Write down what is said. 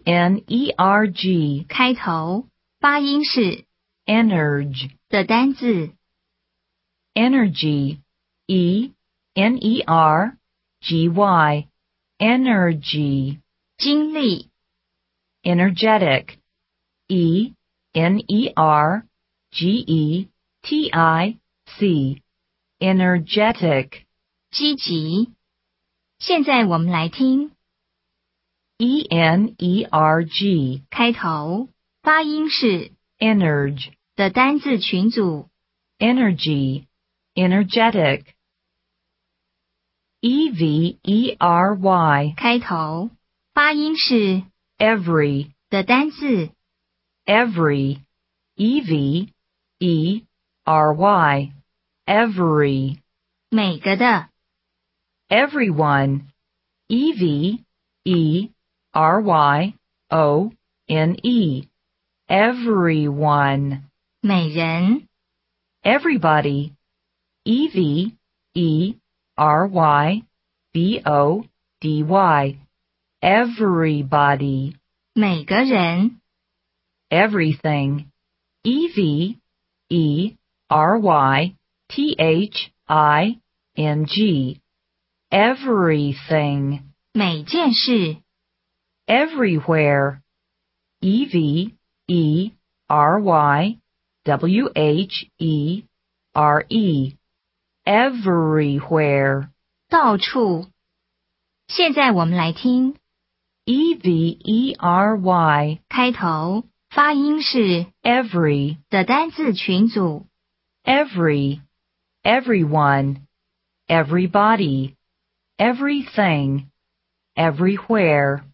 energ 开头，发音是 energy 的单字。 energy energy energy 精力 energetic energetic energetic 积极。现在我们来听 energ 开头，发音是 energy 的单字群组。 energy energetic every 开头，发音是 every 的单字。 every every every 每个的 everyone everyone everyone 每人 everybody everybody everybody 每个人 everything everything everything 每件事 everywhere everywhere 到处。现在我们来听 every 开头，发音是 every 的单字群组。 every everyone everybody everything everywhere